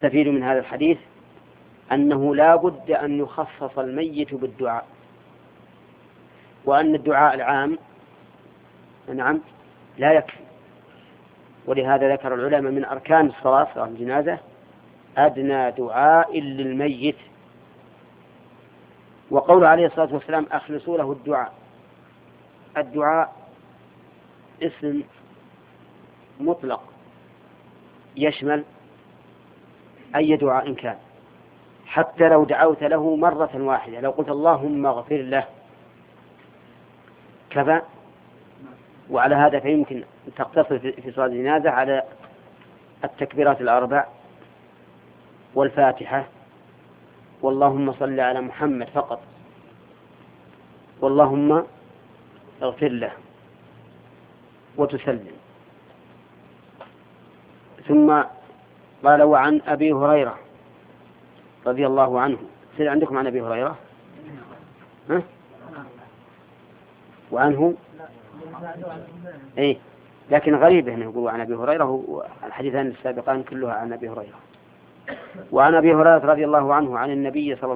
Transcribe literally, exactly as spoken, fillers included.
نستفيد من هذا الحديث أنه لا بد أن يخصص الميت بالدعاء، وأن الدعاء العام نعم لا يكفي. ولهذا ذكر العلماء من أركان الصلاة صلاة الجنازة أدنى دعاء للميت. وقول عليه الصلاة والسلام أخلصوا له الدعاء، الدعاء اسم مطلق يشمل أي دعاء كان، حتى لو دعوت له مرة واحدة، لو قلت اللهم اغفر له كفى. وعلى هذا فيمكن أن تقتصر في صلاة الجنازة على التكبيرات الأربع والفاتحة واللهم صل على محمد فقط، واللهم اغفر له وتسلم. ثم قال وعن أبي هريرة رضي الله عنه. سير عندكم عن أبي هريرة؟ ها؟ وعنه إيه، لكن غريبة أنه يقول عن أبي هريرة، والحديثان السابقان كلها عن أبي هريرة. وعن أبي هريرة رضي الله عنه عن النبي صلى